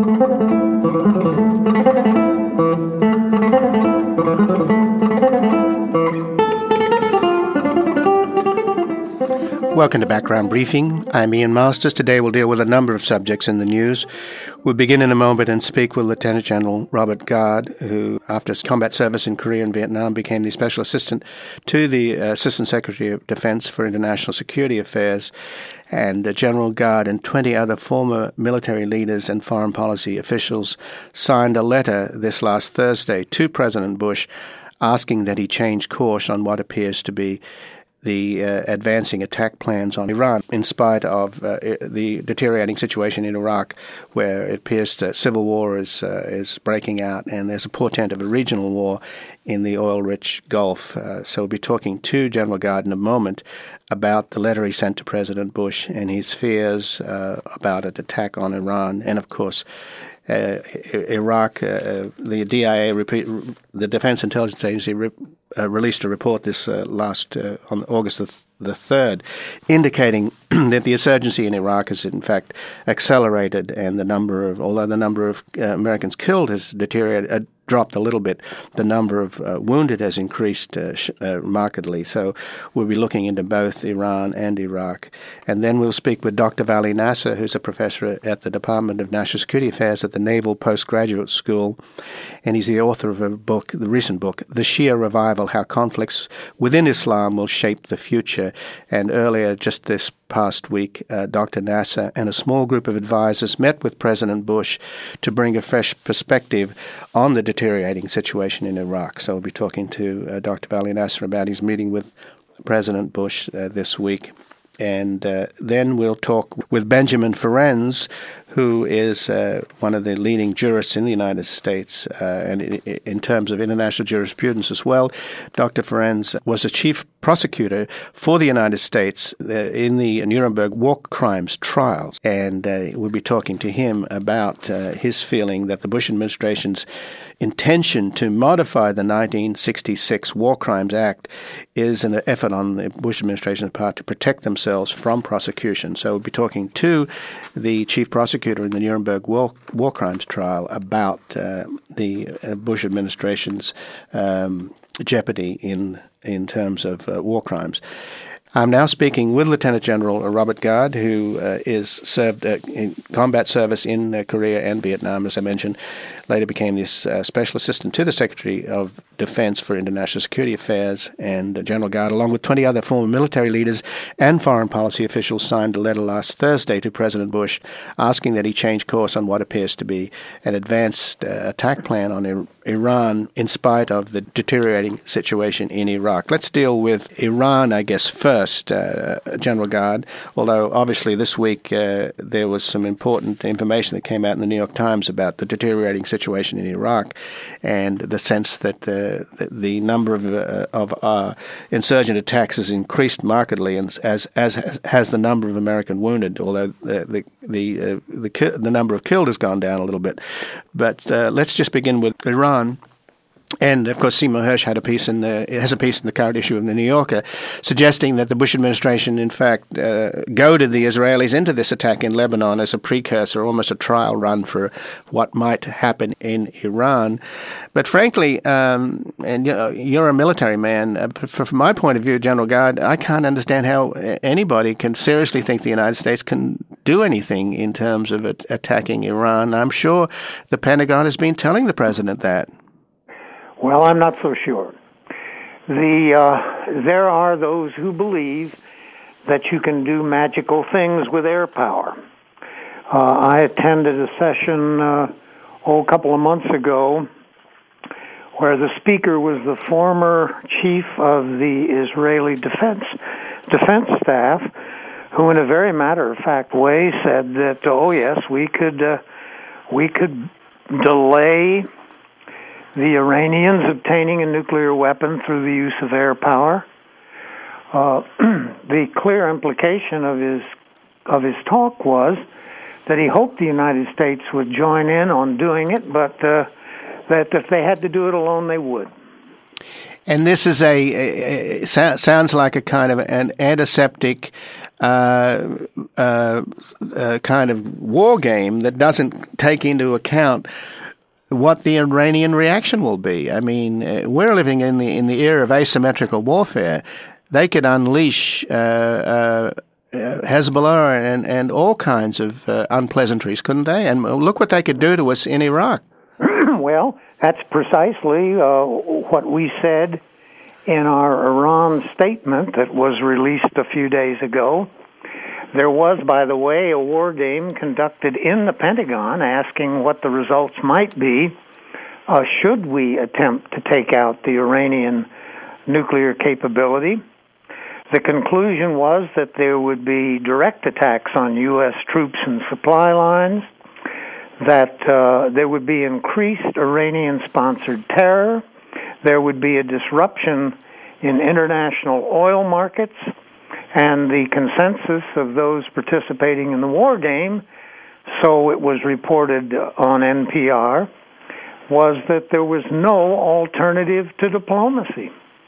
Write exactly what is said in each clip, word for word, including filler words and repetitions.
Welcome to Background Briefing. I'm Ian Masters. Today we'll deal with a number of subjects in the news. We'll begin in a moment and speak with Lieutenant General Robert Gard, who, after his combat service in Korea and Vietnam, became the Special Assistant to the uh, Assistant Secretary of Defense for International Security Affairs. And uh, General Gard and twenty other former military leaders and foreign policy officials signed a letter this last Thursday to President Bush asking that he change course on what appears to be the uh, advancing attack plans on Iran, in spite of uh, the deteriorating situation in Iraq, where it appears that civil war is uh, is breaking out, and there's a portent of a regional war in the oil-rich Gulf. Uh, so we'll be talking to General Gard in a moment about the letter he sent to President Bush and his fears uh, about an attack on Iran, and of course, Uh, Iraq, uh, the D I A, the Defense Intelligence Agency, re- uh, released a report this uh, last uh, on August the, th- the third, indicating that the insurgency in Iraq has in fact accelerated, and the number of, although the number of uh, Americans killed has deteriorated, uh, dropped a little bit, the number of uh, wounded has increased uh, sh- uh, markedly. So we'll be looking into both Iran and Iraq. And then we'll speak with Doctor Vali Nasser, who's a professor at the Department of National Security Affairs at the Naval Postgraduate School. And he's the author of a book, the recent book, The Shia Revival, How Conflicts Within Islam Will Shape the Future. And earlier, just this past week, uh, Doctor Nasser and a small group of advisors met with President Bush to bring a fresh perspective on the deteriorating situation in Iraq. So we'll be talking to uh, Doctor Vali Nasser about his meeting with President Bush uh, this week. And uh, then we'll talk with Benjamin Ferencz, who is uh, one of the leading jurists in the United States, uh, and in, in terms of international jurisprudence as well. Doctor Ferencz was a chief prosecutor for the United States uh, in the Nuremberg war crimes trials, and uh, we'll be talking to him about uh, his feeling that the Bush administration's intention to modify the nineteen sixty-six War Crimes Act is an effort on the Bush administration's part to protect themselves from prosecution. So we'll be talking to the chief prosecutor in the Nuremberg War, war crimes trial about uh, the uh, Bush administration's um, jeopardy in in terms of uh, war crimes. I'm now speaking with Lieutenant General Robert Gard, who uh, is served uh, in combat service in uh, Korea and Vietnam, as I mentioned, later became this uh, special assistant to the Secretary of Defense for International Security Affairs. And uh, General Gard, along with twenty other former military leaders and foreign policy officials, signed a letter last Thursday to President Bush asking that he change course on what appears to be an advanced uh, attack plan on Ir- Iran in spite of the deteriorating situation in Iraq. Let's deal with Iran, I guess, first, uh, General Gard, although obviously this week uh, there was some important information that came out in the New York Times about the deteriorating situation in Iraq and the sense that the, the number of, uh, of uh, insurgent attacks has increased markedly, and as as has the number of American wounded, although the the the, uh, the, ki- the number of killed has gone down a little bit. But uh, let's just begin with Iran. And, of course, Seymour Hersh had a piece in the, has a piece in the current issue of The New Yorker suggesting that the Bush administration, in fact, uh, goaded the Israelis into this attack in Lebanon as a precursor, almost a trial run for what might happen in Iran. But frankly, um, and you know, you're a military man, uh, from my point of view, General Gard, I can't understand how anybody can seriously think the United States can do anything in terms of it, attacking Iran. I'm sure the Pentagon has been telling the president that. Well, I'm not so sure. The uh, there are those who believe that you can do magical things with air power. Uh, I attended a session uh, oh, a couple of months ago where the speaker was the former chief of the Israeli defense defense staff, who, in a very matter-of-fact way, said that, oh yes, we could uh, we could delay the Iranians obtaining a nuclear weapon through the use of air power. Uh, the clear implication of his of his talk was that he hoped the United States would join in on doing it, but uh, that if they had to do it alone, they would. And this is a, a, a sounds like a kind of an antiseptic uh, uh, uh, kind of war game that doesn't take into account what the Iranian reaction will be. I mean, uh, we're living in the in the era of asymmetrical warfare. They could unleash uh, uh, Hezbollah and, and all kinds of uh, unpleasantries, couldn't they? And look what they could do to us in Iraq. Well, that's precisely uh, what we said in our Iran statement that was released a few days ago. There was, by the way, a war game conducted in the Pentagon asking what the results might be uh, should we attempt to take out the Iranian nuclear capability. The conclusion was that there would be direct attacks on U S troops and supply lines, that uh, there would be increased Iranian-sponsored terror, there would be a disruption in international oil markets, and the consensus of those participating in the war game, so it was reported on N P R, was that there was no alternative to diplomacy.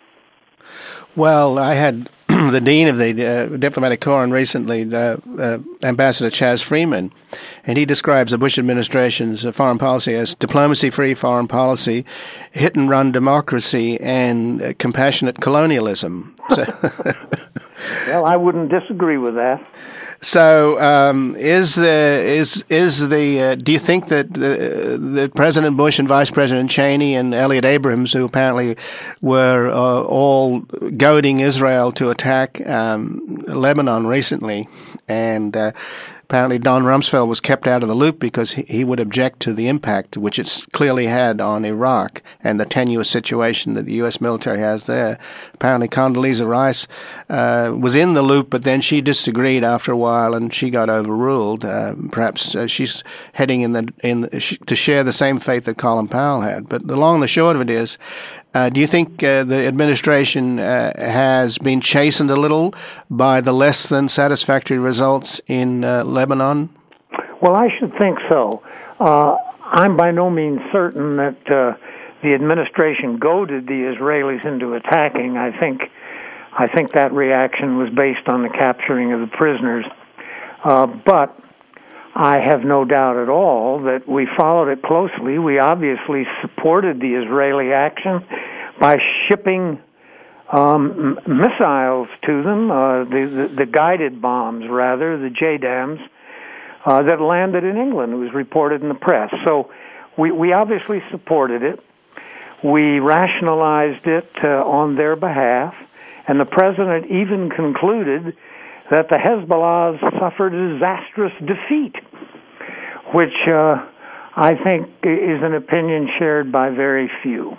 Well, I had the dean of the uh, diplomatic corps on recently, uh, uh, Ambassador Chas Freeman, and he describes the Bush administration's uh, foreign policy as diplomacy-free foreign policy, hit-and-run democracy, and uh, compassionate colonialism. So well, I wouldn't disagree with that. So, um, is the is is the uh, do you think that the, the President Bush and Vice President Cheney and Elliot Abrams, who apparently were uh, all goading Israel to attack um, Lebanon recently, and uh, apparently Don Rumsfeld was kept out of the loop because he, he would object to the impact which it's clearly had on Iraq and the tenuous situation that the U S military has there. Apparently Condoleezza Rice uh, was in the loop, but then she disagreed after a while and she got overruled. Uh, perhaps uh, she's heading in the in to share the same fate that Colin Powell had. But the long and the short of it is, Uh, do you think uh, the administration uh, has been chastened a little by the less than satisfactory results in uh, Lebanon? Well, I should think so. Uh, I'm by no means certain that uh, the administration goaded the Israelis into attacking. I think, I think that reaction was based on the capturing of the prisoners. Uh, but I have no doubt at all that we followed it closely. We obviously supported the Israeli action by shipping um, m- missiles to them, uh, the, the, the guided bombs, rather, the J DAMs, uh, that landed in England. It was reported in the press. So we, we obviously supported it. We rationalized it uh, on their behalf, and the president even concluded that the Hezbollah suffered a disastrous defeat, which uh, I think is an opinion shared by very few.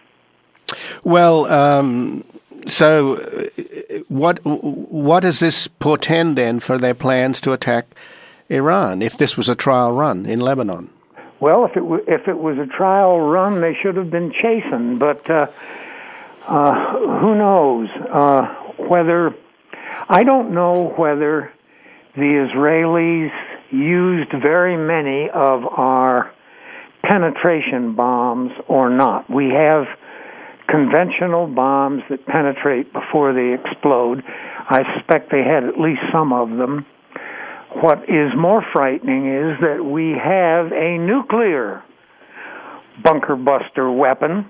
Well, um, so what what does this portend then for their plans to attack Iran if this was a trial run in Lebanon? Well, if it w- if it was a trial run, they should have been chastened. But uh, uh, who knows uh, whether. I don't know whether the Israelis used very many of our penetration bombs or not. We have conventional bombs that penetrate before they explode. I suspect they had at least some of them. What is more frightening is that we have a nuclear bunker buster weapon.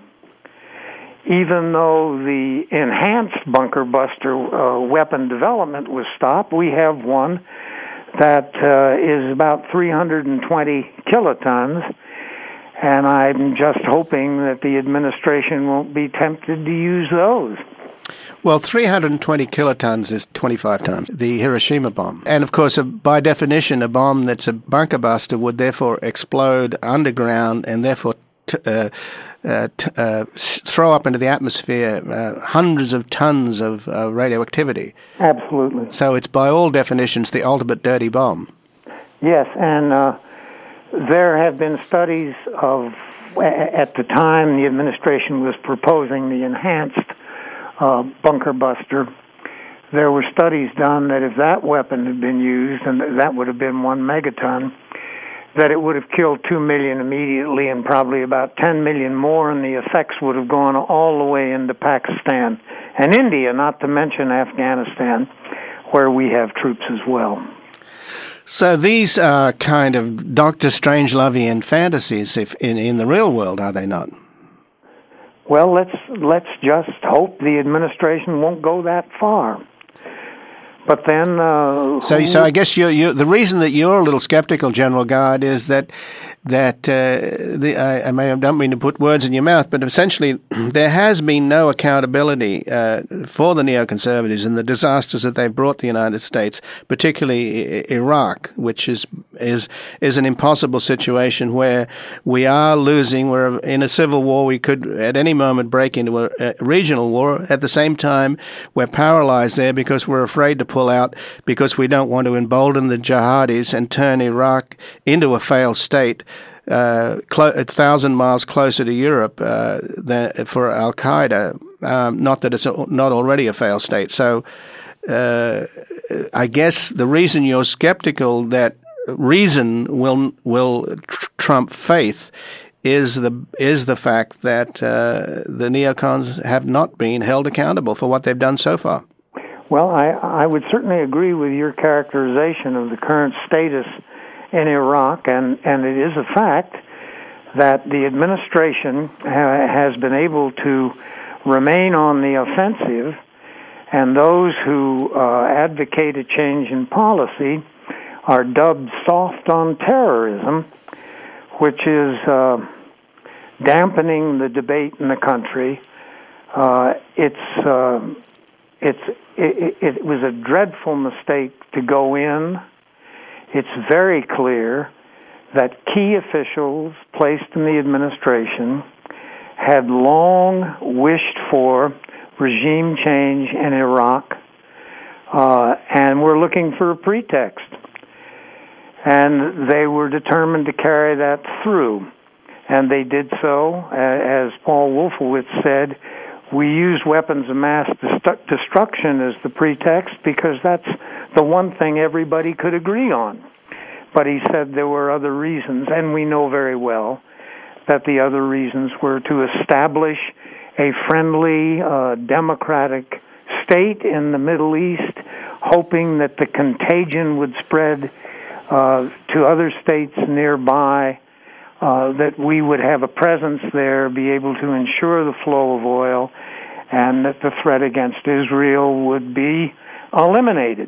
Even though the enhanced bunker buster uh, weapon development was stopped, we have one that uh, is about three hundred twenty kilotons, and I'm just hoping that the administration won't be tempted to use those. Well, three hundred twenty kilotons is twenty-five tons, the Hiroshima bomb. And, of course, by definition, a bomb that's a bunker buster would therefore explode underground and therefore T- uh, uh, t- uh, throw up into the atmosphere uh, hundreds of tons of uh, radioactivity. Absolutely. So it's by all definitions the ultimate dirty bomb. Yes, and uh, there have been studies of, at the time the administration was proposing the enhanced uh, bunker buster, there were studies done that if that weapon had been used, and that would have been one megaton, that it would have killed two million immediately and probably about ten million more, and the effects would have gone all the way into Pakistan and India, not to mention Afghanistan. where we have troops as well. So these are kind of Doctor Strangelovian fantasies if in, in the real world, are they not? Well, let's let's just hope the administration won't go that far. But then, uh, so so I guess you you the reason that you're a little skeptical, General Guard, is that that uh, the I, I may I don't mean to put words in your mouth, but essentially there has been no accountability uh, for the neoconservatives and the disasters that they've brought the United States, particularly I- Iraq, which is is is an impossible situation where we are losing. We're in a civil war. We could at any moment break into a, a regional war. At the same time, we're paralyzed there because we're afraid to pull out because we don't want to embolden the jihadis and turn Iraq into a failed state. Uh, clo- a thousand miles closer to Europe uh, than for Al Qaeda. Um, not that it's a, not already a failed state. So, uh, I guess the reason you're skeptical that reason will will tr- trump faith is the is the fact that uh, the neocons have not been held accountable for what they've done so far. Well, I I would certainly agree with your characterization of the current status in Iraq, and, and it is a fact that the administration ha- has been able to remain on the offensive, and those who uh, advocate a change in policy are dubbed soft on terrorism, which is uh, dampening the debate in the country. Uh, it's uh, it's it, it was a dreadful mistake to go in. It's very clear that key officials placed in the administration had long wished for regime change in Iraq, uh, and were looking for a pretext. And they were determined to carry that through. And they did so. As Paul Wolfowitz said, we use weapons of mass dest- destruction as the pretext because that's the one thing everybody could agree on. But he said there were other reasons, and we know very well that the other reasons were to establish a friendly, uh, democratic state in the Middle East, hoping that the contagion would spread uh, to other states nearby, uh, that we would have a presence there, be able to ensure the flow of oil, and that the threat against Israel would be eliminated.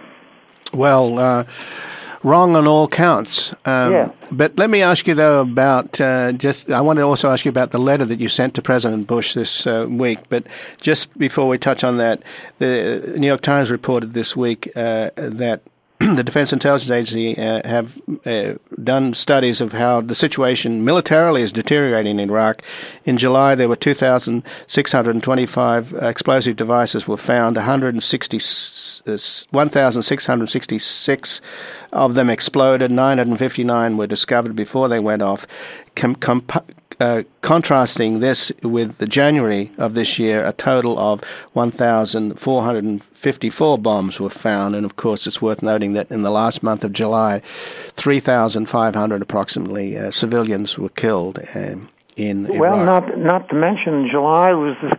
Well, uh, wrong on all counts. Um, yeah. But let me ask you, though, about uh, just, I want to also ask you about the letter that you sent to President Bush this uh, week. But just before we touch on that, the New York Times reported this week uh, that the Defense Intelligence Agency uh, have uh, done studies of how the situation militarily is deteriorating in Iraq. In July, there were two thousand six hundred twenty-five explosive devices were found, one hundred sixty, one thousand six hundred sixty-six of them exploded, nine hundred fifty-nine were discovered before they went off. Com- comp- Uh, contrasting this with the January of this year, a total of one thousand four hundred fifty-four bombs were found. And, of course, it's worth noting that in the last month of July, three thousand five hundred approximately uh, civilians were killed uh, in Iraq. Well, not, not to mention July was, the,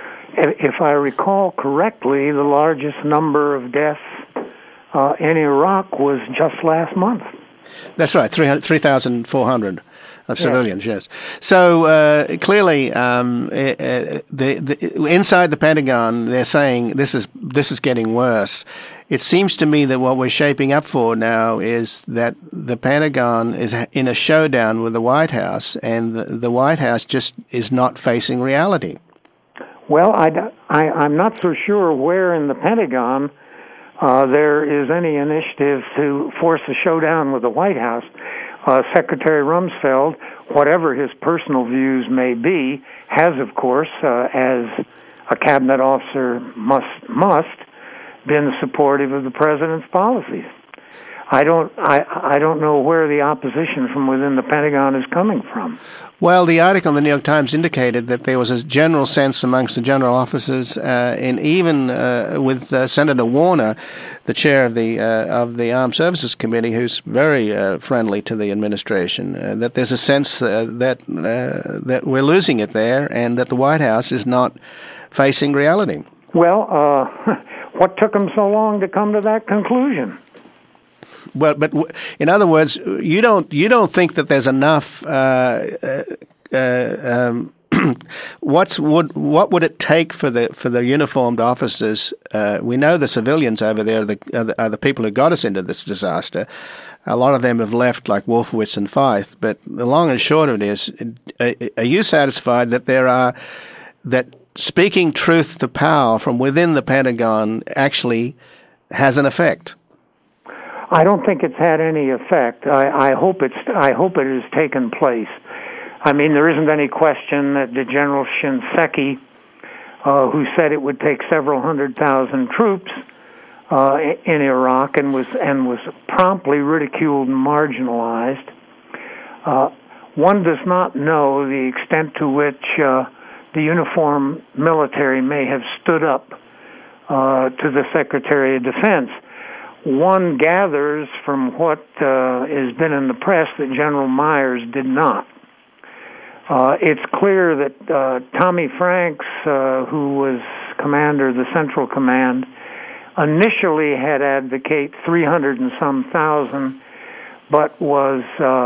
if I recall correctly, the largest number of deaths uh, in Iraq was just last month. That's right, three thousand four hundred. Of civilians, yeah. yes. So uh, clearly, um, uh, the, the, inside the Pentagon, they're saying this is this is getting worse. It seems to me that what we're shaping up for now is that the Pentagon is in a showdown with the White House, and the, the White House just is not facing reality. Well, I, I, I'm not so sure where in the Pentagon uh, there is any initiative to force a showdown with the White House. Uh, Secretary Rumsfeld, whatever his personal views may be, has, of course, uh, as a cabinet officer must must, been supportive of the president's policies. I don't, I, I don't know where the opposition from within the Pentagon is coming from. Well, the article in the New York Times indicated that there was a general sense amongst the general officers, uh, and even uh, with uh, Senator Warner, the chair of the uh, of the Armed Services Committee, who's very uh, friendly to the administration, uh, that there's a sense uh, that uh, that we're losing it there, and that the White House is not facing reality. Well, uh, what took them so long to come to that conclusion? Well, but w- in other words, you don't you don't think that there's enough. Uh, uh, um, what's would what would it take for the for the uniformed officers? Uh, we know the civilians over there are the, are the are the people who got us into this disaster. A lot of them have left, like Wolfowitz and Feith. But the long and short of it is, are you satisfied that there are that speaking truth to power from within the Pentagon actually has an effect? I don't think it's had any effect. I, I hope it's. I hope it has taken place. I mean, there isn't any question that the General Shinseki, uh, who said it would take several hundred thousand troops uh, in Iraq, and was and was promptly ridiculed and marginalized. Uh, one does not know the extent to which uh, the uniformed military may have stood up uh, to the Secretary of Defense. One gathers from what uh, has been in the press that General Myers did not. Uh, it's clear that uh, Tommy Franks, uh, who was commander of the Central Command, initially had advocated three hundred and some thousand, but was uh,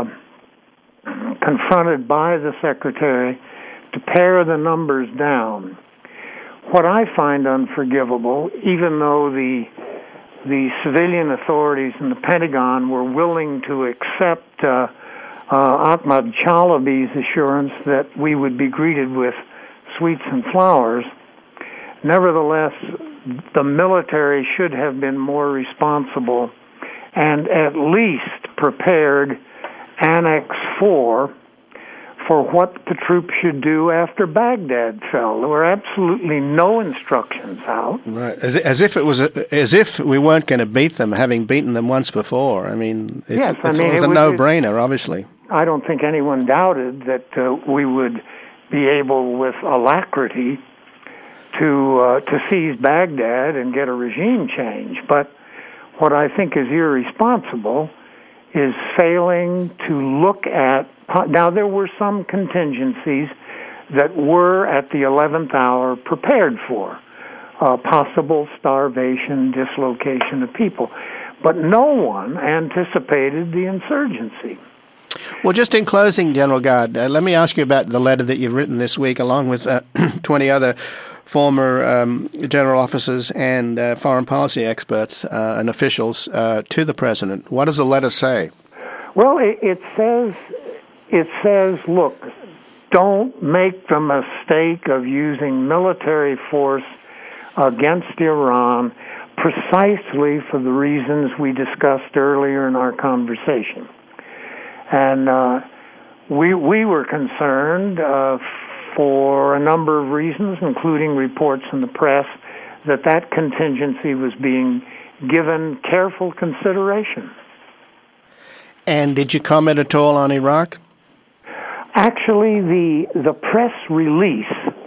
confronted by the Secretary to pare the numbers down. What I find unforgivable, even though the the civilian authorities in the Pentagon were willing to accept uh, uh, Ahmad Chalabi's assurance that we would be greeted with sweets and flowers, nevertheless, the military should have been more responsible and at least prepared Annex four for what the troops should do after Baghdad fell. There were absolutely no instructions out. Right, as, as if it was a, as if we weren't going to beat them, having beaten them once before. I mean, it's, yes, it's, I mean, it's it a was, no-brainer, obviously. I don't think anyone doubted that uh, we would be able, with alacrity, to uh, to seize Baghdad and get a regime change. But what I think is irresponsible is failing to look at. Now, there were some contingencies that were, at the eleventh hour, prepared for uh, possible starvation, dislocation of people. But no one anticipated the insurgency. Well, just in closing, General Gard, uh, let me ask you about the letter that you've written this week, along with uh, twenty other former um, general officers and uh, foreign policy experts uh, and officials uh, to the President. What does the letter say? Well, it, it says... It says, look, don't make the mistake of using military force against Iran precisely for the reasons we discussed earlier in our conversation. And uh, we we were concerned uh, for a number of reasons, including reports in the press, that that contingency was being given careful consideration. And did you comment at all on Iraq? Actually, the the press release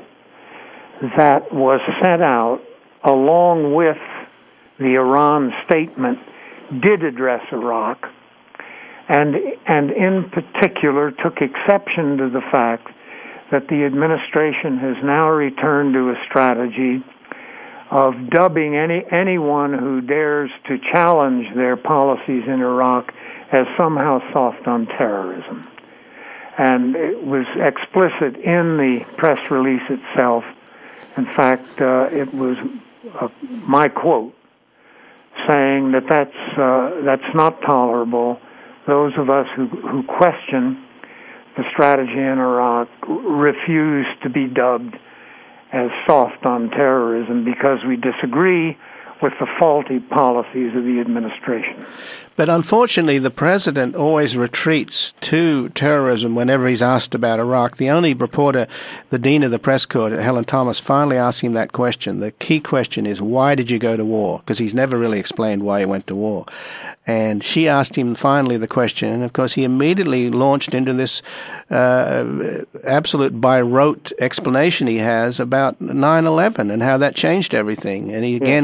that was sent out along with the Iran statement did address Iraq, and and in particular took exception to the fact that the administration has now returned to a strategy of dubbing any anyone who dares to challenge their policies in Iraq as somehow soft on terrorism. And it was explicit in the press release itself. In fact, uh, it was uh, my quote saying that that's uh, that's not tolerable. Those of us who who question the strategy in Iraq refuse to be dubbed as soft on terrorism because we disagree with the faulty policies of the administration. But unfortunately, the president always retreats to terrorism whenever he's asked about Iraq. The only reporter, the dean of the press corps, Helen Thomas, finally asked him that question. The key question is, why did you go to war? Because he's never really explained why he went to war. And she asked him finally the question, and of course he immediately launched into this uh, absolute by rote explanation he has about nine eleven and how that changed everything. And he again conflated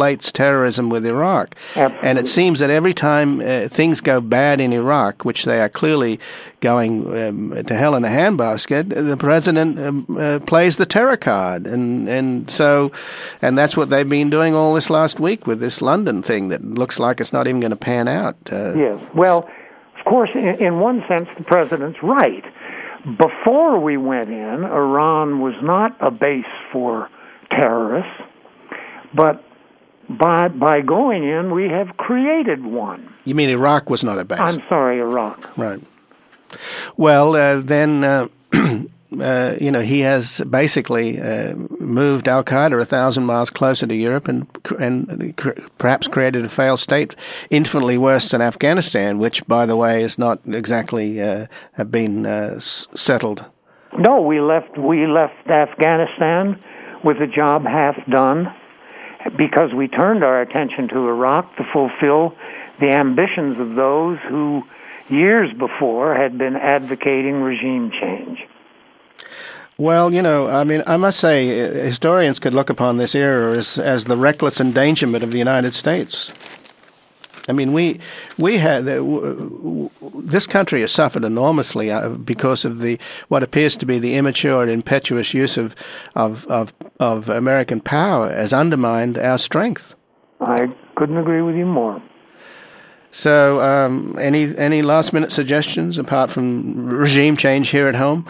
conflates terrorism with Iraq. Absolutely. And it seems that every time uh, things go bad in Iraq, which they are clearly going um, to hell in a handbasket, the president um, uh, plays the terror card. And, and so, and that's what they've been doing all this last week with this London thing that looks like it's not even going to pan out. Uh, yes. Well, of course, in, in one sense, the president's right. Before we went in, Iran was not a base for terrorists, but by by going in, we have created one. You mean Iraq was not a base? I'm sorry, Iraq. Right. Well, uh, then, uh, uh, you know, he has basically uh, moved al-Qaeda a thousand miles closer to Europe and and cr- perhaps created a failed state infinitely worse than Afghanistan, which, by the way, is not exactly uh, have been uh, s- settled. No, we left we left Afghanistan with the job half done because we turned our attention to Iraq to fulfill the ambitions of those who years before had been advocating regime change. Well, you know, I mean, I must say, historians could look upon this era as, as the reckless endangerment of the United States. I mean, we we had this country has suffered enormously because of the what appears to be the immature and impetuous use of of of, of American power has undermined our strength. I couldn't agree with you more. So, um, any any last minute suggestions apart from regime change here at home?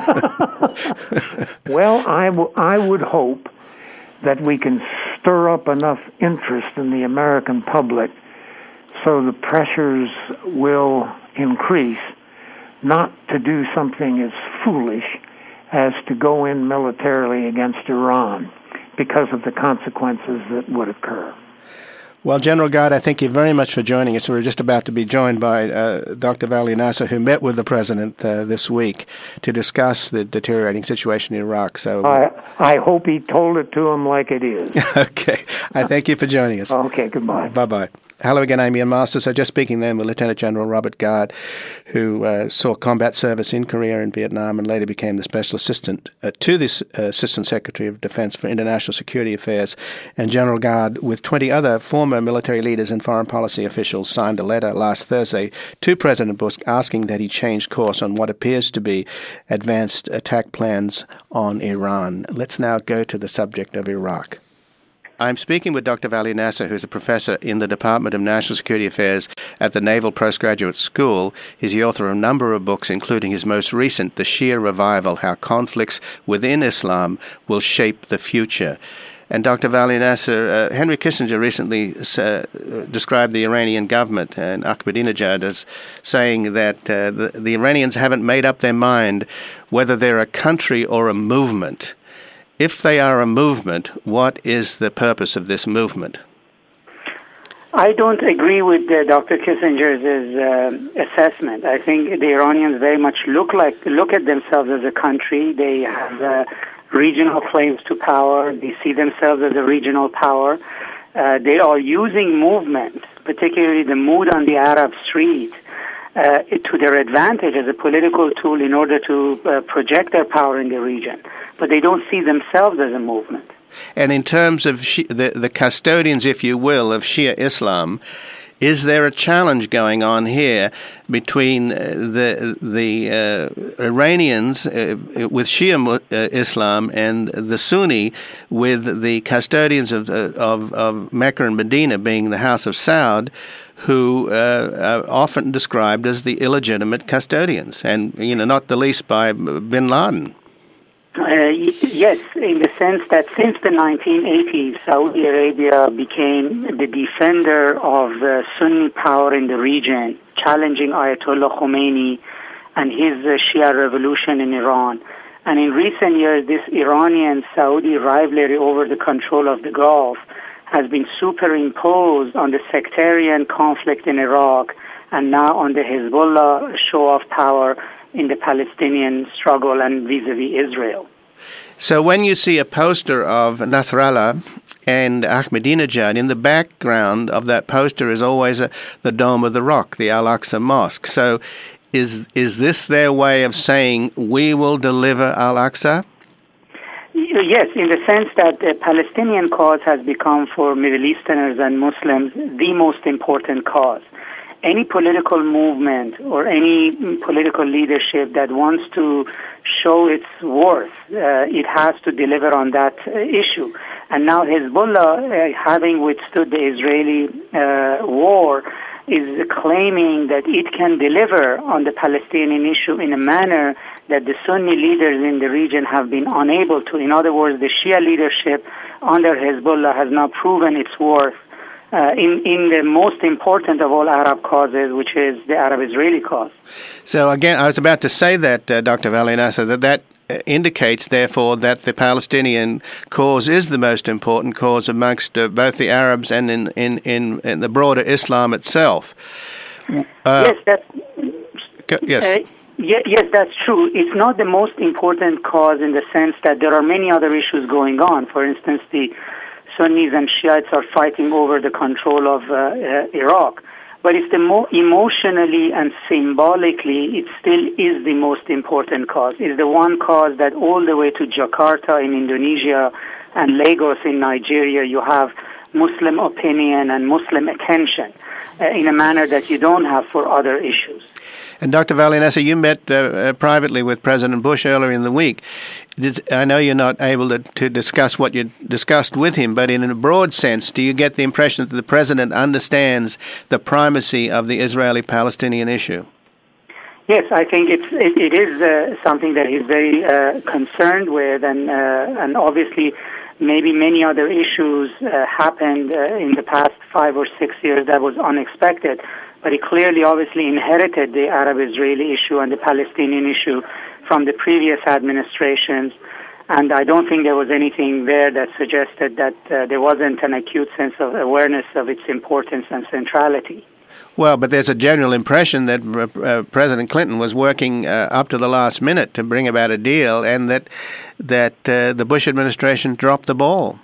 Well, I, w- I would hope that we can stir up enough interest in the American public so the pressures will increase not to do something as foolish as to go in militarily against Iran because of the consequences that would occur. Well, General Gard, I thank you very much for joining us. We're just about to be joined by uh, Doctor Vali Nasser, who met with the president uh, this week to discuss the deteriorating situation in Iraq. So I, I hope he told it to him like it is. Okay. I thank you for joining us. Okay, goodbye. Bye-bye. Hello again, I'm Ian Masters. So just speaking then with Lieutenant General Robert Gard, who uh, saw combat service in Korea and Vietnam and later became the Special Assistant uh, to the uh, Assistant Secretary of Defense for International Security Affairs. And General Gard, with twenty other former military leaders and foreign policy officials, signed a letter last Thursday to President Bush asking that he change course on what appears to be advanced attack plans on Iran. Let's now go to the subject of Iraq. I'm speaking with Doctor Vali Nasser, who's a professor in the Department of National Security Affairs at the Naval Postgraduate School. He's the author of a number of books, including his most recent, The Shia Revival, How Conflicts Within Islam Will Shape the Future. And Doctor Vali Nasser, uh, Henry Kissinger recently uh, described the Iranian government and Ahmadinejad as saying that uh, the, the Iranians haven't made up their mind whether they're a country or a movement. If they are a movement, what is the purpose of this movement? I don't agree with uh, Doctor Kissinger's uh, assessment. I think the Iranians very much look like look at themselves as a country. They have uh, regional claims to power. They see themselves as a regional power. Uh, they are using movement, particularly the mood on the Arab street, uh, to their advantage as a political tool in order to uh, project their power in the region. But they don't see themselves as a movement. And in terms of Shi- the, the custodians, if you will, of Shia Islam, is there a challenge going on here between uh, the the uh, Iranians uh, with Shia uh, Islam and the Sunni with the custodians of, uh, of, of Mecca and Medina being the House of Saud, who uh, are often described as the illegitimate custodians, and you know, not the least by bin Laden? Uh, yes, in the sense that since the nineteen eighties, Saudi Arabia became the defender of uh, Sunni power in the region, challenging Ayatollah Khomeini and his uh, Shia revolution in Iran. And in recent years, this Iranian-Saudi rivalry over the control of the Gulf has been superimposed on the sectarian conflict in Iraq and now on the Hezbollah show of power in the Palestinian struggle and vis-a-vis Israel. So when you see a poster of Nasrallah and Ahmadinejad, in the background of that poster is always a, the Dome of the Rock, the Al-Aqsa Mosque. So is is this their way of saying, we will deliver Al-Aqsa? yes, in the sense that the Palestinian cause has become for Middle Easterners and Muslims the most important cause. Any political movement or any political leadership that wants to show its worth, uh, it has to deliver on that uh, issue. And now Hezbollah, uh, having withstood the Israeli uh, war, is claiming that it can deliver on the Palestinian issue in a manner that the Sunni leaders in the region have been unable to. In other words, the Shia leadership under Hezbollah has now proven its worth uh, in, in the most important of all Arab causes, which is the Arab-Israeli cause. So again, I was about to say that, uh, Doctor Vali Nasser, that that indicates, therefore, that the Palestinian cause is the most important cause amongst uh, both the Arabs and in, in, in, in the broader Islam itself. Uh, yes, that's... Yes. Uh, Yes, yes, that's true. It's not the most important cause in the sense that there are many other issues going on. For instance, the Sunnis and Shiites are fighting over the control of uh, uh, Iraq. But it's the more emotionally and symbolically, it still is the most important cause. It's the one cause that all the way to Jakarta in Indonesia and Lagos in Nigeria, you have Muslim opinion and Muslim attention uh, in a manner that you don't have for other issues. And Doctor Vali Nasser, you met uh, uh, privately with President Bush earlier in the week. Did, I know you're not able to, to discuss what you discussed with him, but in a broad sense, do you get the impression that the President understands the primacy of the Israeli-Palestinian issue? Yes, I think it's, it, it is uh, something that he's very uh, concerned with, and, uh, and obviously maybe many other issues uh, happened uh, in the past five or six years that was unexpected. But he clearly, obviously, inherited the Arab-Israeli issue and the Palestinian issue from the previous administrations. And I don't think there was anything there that suggested that uh, there wasn't an acute sense of awareness of its importance and centrality. Well, but there's a general impression that uh, President Clinton was working uh, up to the last minute to bring about a deal, and that that uh, the Bush administration dropped the ball.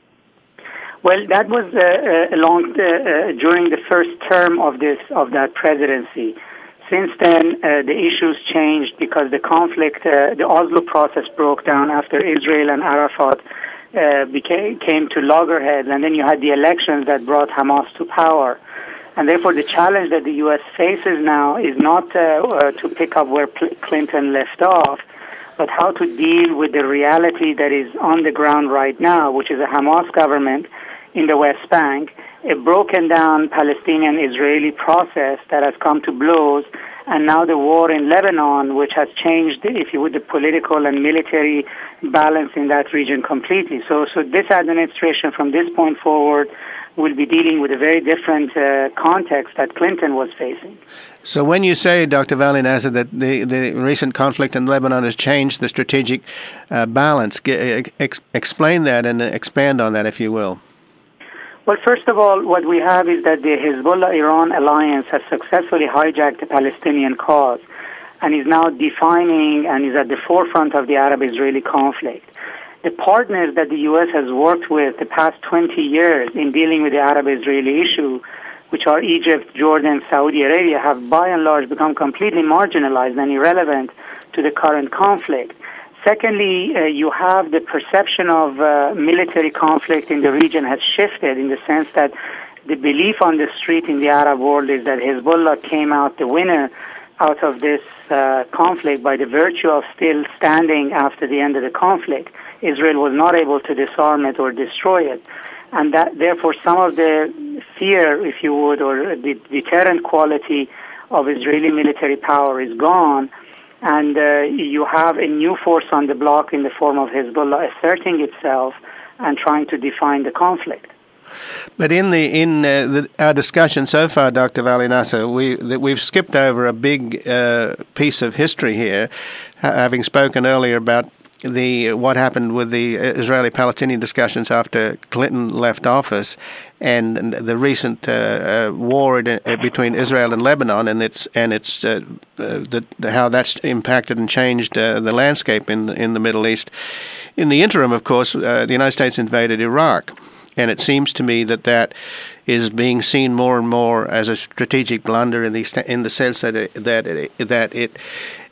Well, that was uh, along the, uh, during the first term of this of that presidency. Since then, uh, the issues changed because the conflict, uh, the Oslo process broke down after Israel and Arafat uh, became came to loggerheads, and then you had the elections that brought Hamas to power. And therefore, the challenge that the U S faces now is not uh, uh, to pick up where P- Clinton left off, but how to deal with the reality that is on the ground right now, which is a Hamas government in the West Bank, a broken down Palestinian-Israeli process that has come to blows, and now the war in Lebanon, which has changed, if you would, the political and military balance in that region completely. So, so this administration, from this point forward, will be dealing with a very different uh, context that Clinton was facing. So when you say, Doctor Vali Nasser, that the, the recent conflict in Lebanon has changed the strategic uh, balance, ex- explain that and expand on that, if you will. Well, first of all, what we have is that the Hezbollah-Iran alliance has successfully hijacked the Palestinian cause and is now defining and is at the forefront of the Arab-Israeli conflict. The partners that the U S has worked with the past twenty years in dealing with the Arab-Israeli issue, which are Egypt, Jordan, Saudi Arabia, have by and large become completely marginalized and irrelevant to the current conflict. Secondly, uh, you have the perception of uh, military conflict in the region has shifted in the sense that the belief on the street in the Arab world is that Hezbollah came out the winner out of this uh, conflict by the virtue of still standing after the end of the conflict. Israel was not able to disarm it or destroy it. And that, therefore, some of the fear, if you would, or the deterrent quality of Israeli military power is gone. And uh, you have a new force on the block in the form of Hezbollah asserting itself and trying to define the conflict. But in the in uh, the, our discussion so far, Doctor Vali Nasser, we that we've skipped over a big uh, piece of history here, having spoken earlier about the what happened with the Israeli-Palestinian discussions after Clinton left office, and the recent uh, uh, war in, uh, between Israel and Lebanon, and its and its uh, uh, the, the, how that's impacted and changed uh, the landscape in in the Middle East. In the interim, of course, uh, the United States invaded Iraq, and it seems to me that that is being seen more and more as a strategic blunder in the in the sense that it, that it, that it.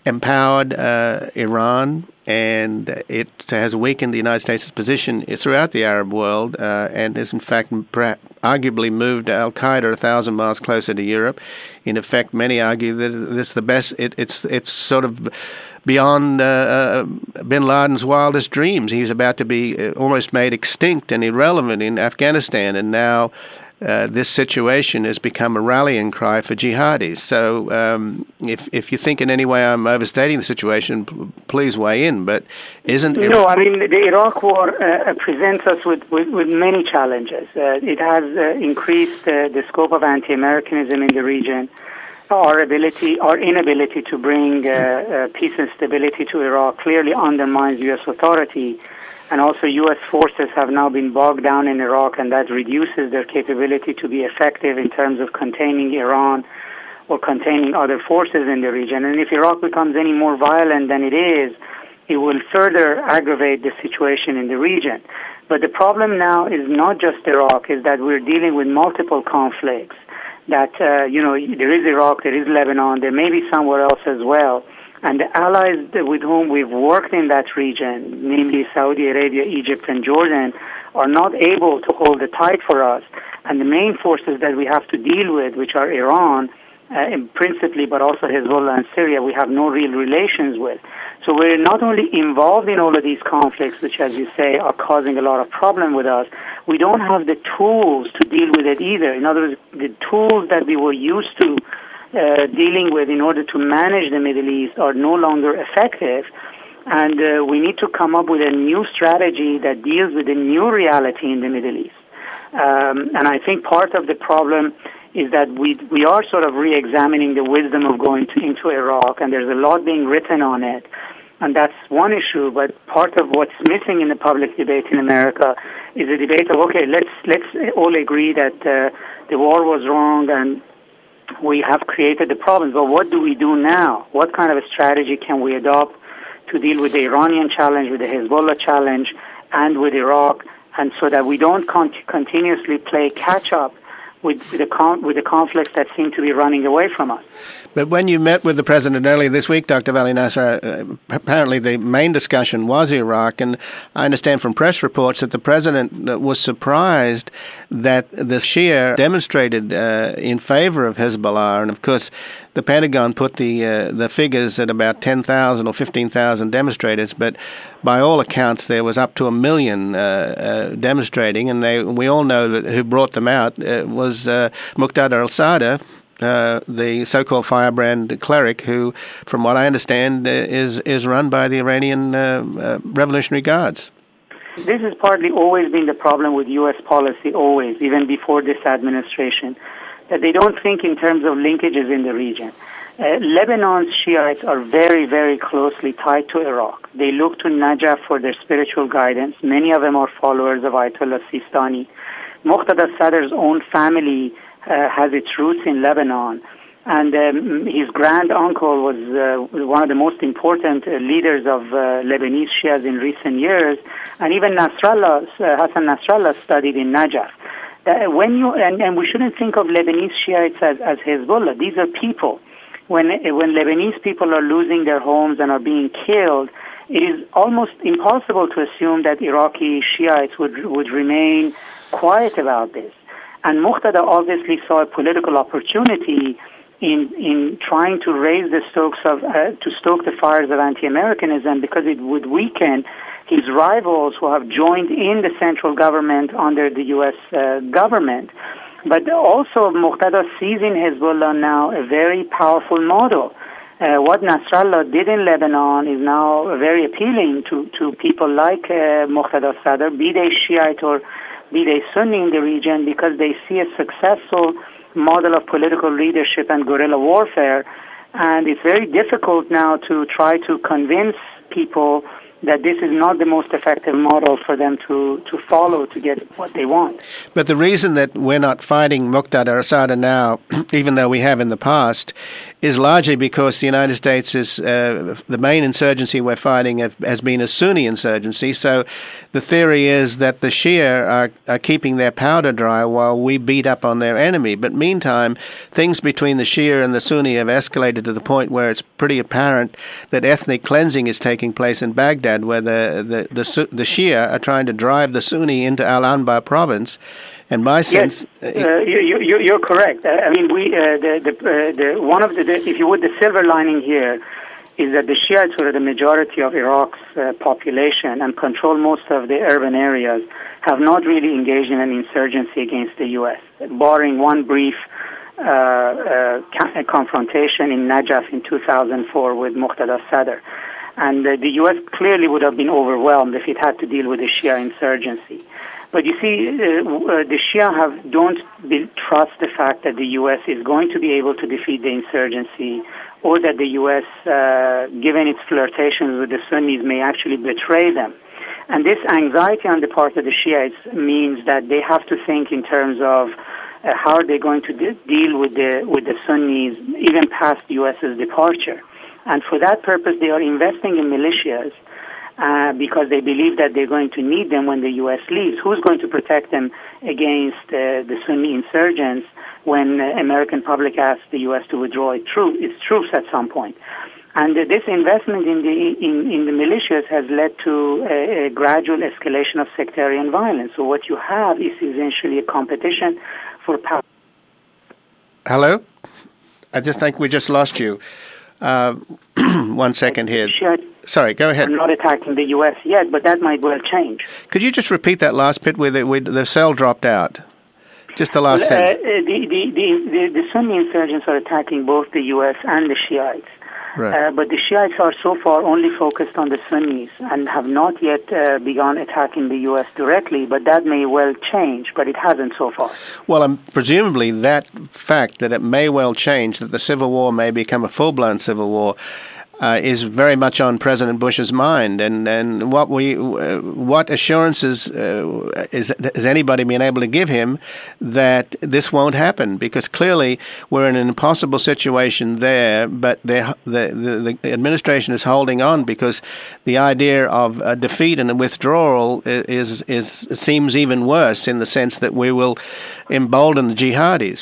empowered uh, Iran, and it has weakened the United States' position throughout the Arab world, uh, and has in fact arguably moved Al-Qaeda a thousand miles closer to Europe. In effect, many argue that it's the best. It, it's it's sort of beyond uh, bin Laden's wildest dreams. He was about to be almost made extinct and irrelevant in Afghanistan, and now uh, this situation has become a rallying cry for jihadis. So um, if if you think in any way I'm overstating the situation, p- please weigh in. But isn't it... No, I mean, the Iraq War uh, presents us with, with, with many challenges. Uh, it has uh, increased uh, the scope of anti-Americanism in the region. Our ability, our inability to bring uh, uh, peace and stability to Iraq clearly undermines U S authority, and also U S forces have now been bogged down in Iraq, and that reduces their capability to be effective in terms of containing Iran or containing other forces in the region. And if Iraq becomes any more violent than it is, it will further aggravate the situation in the region. But the problem now is not just Iraq, is that we're dealing with multiple conflicts. That, uh, you know, there is Iraq, there is Lebanon, there may be somewhere else as well. And the allies with whom we've worked in that region, namely Saudi Arabia, Egypt, and Jordan, are not able to hold the tide for us. And the main forces that we have to deal with, which are Iran, uh, principally, but also Hezbollah and Syria, we have no real relations with. So we're not only involved in all of these conflicts, which, as you say, are causing a lot of problem with us, we don't have the tools to deal with it either. In other words, the tools that we were used to uh, dealing with in order to manage the Middle East are no longer effective. And uh, we need to come up with a new strategy that deals with the new reality in the Middle East. Um, and I think part of the problem is that we we are sort of re-examining the wisdom of going to, into Iraq, and there's a lot being written on it. And that's one issue, but part of what's missing in the public debate in America is a debate of, okay, let's let's all agree that uh, the war was wrong and we have created the problems, but what do we do now? What kind of a strategy can we adopt to deal with the Iranian challenge, with the Hezbollah challenge, and with Iraq, and so that we don't con- continuously play catch-up with, with, the con- with the conflicts that seem to be running away from us. But when you met with the president earlier this week, Doctor Vali Nasr, uh, apparently the main discussion was Iraq, and I understand from press reports that the president was surprised that the Shia demonstrated uh, in favor of Hezbollah, and of course the Pentagon put the uh, the figures at about ten thousand or fifteen thousand demonstrators, but by all accounts there was up to a million uh, uh, demonstrating, and they, we all know that who brought them out uh, was uh, Muqtada al-Sadr, Uh, the so-called firebrand cleric, who, from what I understand, uh, is is run by the Iranian uh, uh, Revolutionary Guards. This has partly always been the problem with U S policy, always, even before this administration, that they don't think in terms of linkages in the region. Uh, Lebanon's Shiites are very, very closely tied to Iraq. They look to Najaf for their spiritual guidance. Many of them are followers of Ayatollah Sistani. Muqtada Sadr's own family Uh, has its roots in Lebanon, and um, his grand uncle was uh, one of the most important uh, leaders of uh, Lebanese Shias in recent years, and even Nasrallah, uh, Hassan Nasrallah studied in Najaf. Uh, when you and, and we shouldn't think of Lebanese Shiites as, as Hezbollah. These are people. When when Lebanese people are losing their homes and are being killed, it is almost impossible to assume that Iraqi Shiites would would remain quiet about this. And Muqtada obviously saw a political opportunity in in trying to raise the stokes of uh, to stoke the fires of anti-Americanism, because it would weaken his rivals who have joined in the central government under the U S uh, government. But also Muqtada sees in Hezbollah now a very powerful model. Uh, what Nasrallah did in Lebanon is now very appealing to, to people like uh, Muqtada Sadr, be they Shiite or be they Sunni in the region, because they see a successful model of political leadership and guerrilla warfare. And it's very difficult now to try to convince people that this is not the most effective model for them to, to follow to get what they want. But the reason that we're not fighting Muqtada al-Sadr now, even though we have in the past, is largely because the United States is uh, the main insurgency we're fighting have, has been a Sunni insurgency. So the theory is that the Shia are, are keeping their powder dry while we beat up on their enemy. But meantime, things between the Shia and the Sunni have escalated to the point where it's pretty apparent that ethnic cleansing is taking place in Baghdad, where the the the, the Shia are trying to drive the Sunni into Al-Anbar province. And my sense, yes, uh, you, you, you're correct. I mean, we uh, the the, uh, the one of the, the if you would the silver lining here is that the Shiites are the majority of Iraq's uh, population and control most of the urban areas, have not really engaged in an insurgency against the U S, barring one brief uh, uh, confrontation in Najaf in two thousand four with Muqtada al-Sadr. And uh, the U S clearly would have been overwhelmed if it had to deal with the Shia insurgency. But you see, uh, uh, the Shia have don't be, trust the fact that the U S is going to be able to defeat the insurgency, or that the U S, uh, given its flirtations with the Sunnis, may actually betray them. And this anxiety on the part of the Shiites means that they have to think in terms of uh, how are they going to de- deal with the with the Sunnis, even past US's departure. And for that purpose, they are investing in militias, Uh, because they believe that they're going to need them when the U S leaves. Who's going to protect them against uh, the Sunni insurgents when uh, American public asks the U S to withdraw its, troop, its troops at some point? And uh, this investment in the in, in the militias has led to a, a gradual escalation of sectarian violence. So what you have is essentially a competition for power. Hello? I just think we just lost you. Uh, one second here. Sorry, go ahead. I'm not attacking the U S yet, but that might well change. Could you just repeat that last bit where the, where the cell dropped out? Just the last well, sentence. Uh, the, the, the, the, the Sunni insurgents are attacking both the U S and the Shiites. Right. Uh, but the Shiites are so far only focused on the Sunnis and have not yet uh, begun attacking the U S directly, but that may well change, but it hasn't so far. Well, um, presumably that fact that it may well change, that the civil war may become a full-blown civil war, Uh, is very much on President Bush's mind, and and what we uh, what assurances uh, is has anybody been able to give him that this won't happen? Because clearly we're in an impossible situation there, but the the the administration is holding on because the idea of a defeat and a withdrawal is is seems even worse in the sense that we will embolden the jihadis.